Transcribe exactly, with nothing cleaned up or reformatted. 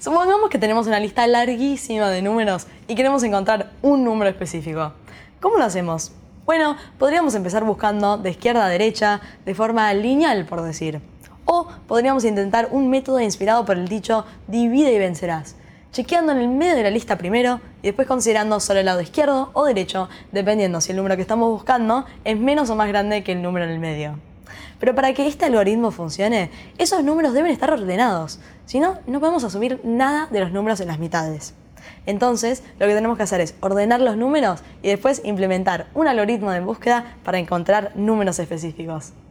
Supongamos que tenemos una lista larguísima de números y queremos encontrar un número específico. ¿Cómo lo hacemos? Bueno, podríamos empezar buscando de izquierda a derecha, de forma lineal, por decir. O podríamos intentar un método inspirado por el dicho divide y vencerás, chequeando en el medio de la lista primero y después considerando solo el lado izquierdo o derecho, dependiendo si el número que estamos buscando es menos o más grande que el número en el medio. Pero para que este algoritmo funcione, esos números deben estar ordenados, si no, no podemos asumir nada de los números en las mitades. Entonces, lo que tenemos que hacer es ordenar los números y después implementar un algoritmo de búsqueda para encontrar números específicos.